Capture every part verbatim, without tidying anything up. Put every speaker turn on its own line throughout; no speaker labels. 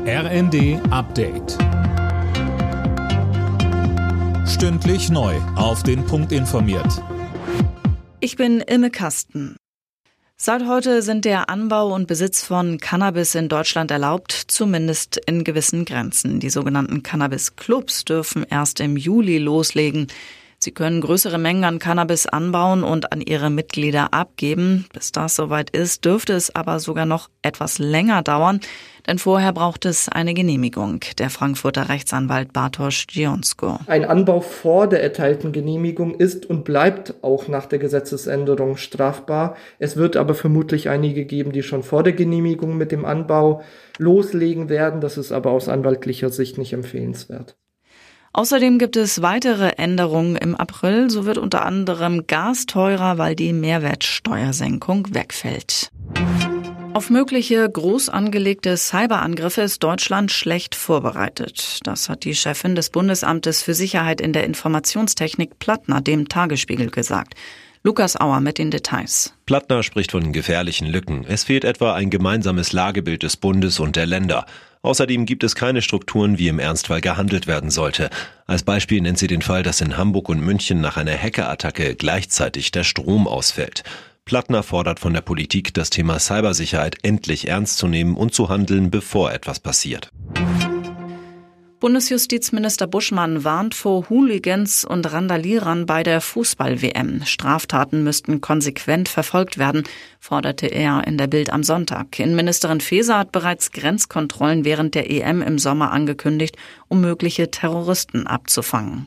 R N D Update. Stündlich neu auf den Punkt informiert.
Ich bin Imme Kasten. Seit heute sind der Anbau und Besitz von Cannabis in Deutschland erlaubt, zumindest in gewissen Grenzen. Die sogenannten Cannabis-Clubs dürfen erst im Juli loslegen. Sie können größere Mengen an Cannabis anbauen und an ihre Mitglieder abgeben. Bis das soweit ist, dürfte es aber sogar noch etwas länger dauern, denn vorher braucht es eine Genehmigung. Der Frankfurter Rechtsanwalt Bartosz Dzionsko.
Ein Anbau vor der erteilten Genehmigung ist und bleibt auch nach der Gesetzesänderung strafbar. Es wird aber vermutlich einige geben, die schon vor der Genehmigung mit dem Anbau loslegen werden. Das ist aber aus anwaltlicher Sicht nicht empfehlenswert.
Außerdem gibt es weitere Änderungen im April. So wird unter anderem Gas teurer, weil die Mehrwertsteuersenkung wegfällt. Auf mögliche groß angelegte Cyberangriffe ist Deutschland schlecht vorbereitet. Das hat die Chefin des Bundesamtes für Sicherheit in der Informationstechnik Plattner dem Tagesspiegel gesagt. Lukas Auer mit den Details.
Plattner spricht von gefährlichen Lücken. Es fehlt etwa ein gemeinsames Lagebild des Bundes und der Länder. Außerdem gibt es keine Strukturen, wie im Ernstfall gehandelt werden sollte. Als Beispiel nennt sie den Fall, dass in Hamburg und München nach einer Hackerattacke gleichzeitig der Strom ausfällt. Plattner fordert von der Politik, das Thema Cybersicherheit endlich ernst zu nehmen und zu handeln, bevor etwas passiert.
Bundesjustizminister Buschmann warnt vor Hooligans und Randalierern bei der Fußball-W M. Straftaten müssten konsequent verfolgt werden, forderte er in der Bild am Sonntag. Innenministerin Faeser hat bereits Grenzkontrollen während der E M im Sommer angekündigt, um mögliche Terroristen abzufangen.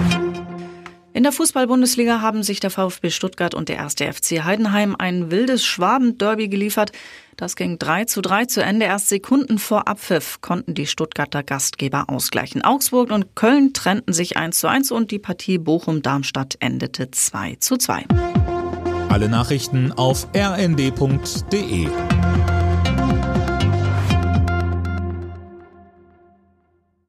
In der Fußball-Bundesliga haben sich der VfB Stuttgart und der erste F C Heidenheim ein wildes Schwaben-Derby geliefert. Das ging drei zu drei zu Ende. Erst Sekunden vor Abpfiff konnten die Stuttgarter Gastgeber ausgleichen. Augsburg und Köln trennten sich eins zu eins und die Partie Bochum-Darmstadt endete zwei zu zwei.
Alle Nachrichten auf r n d punkt d e.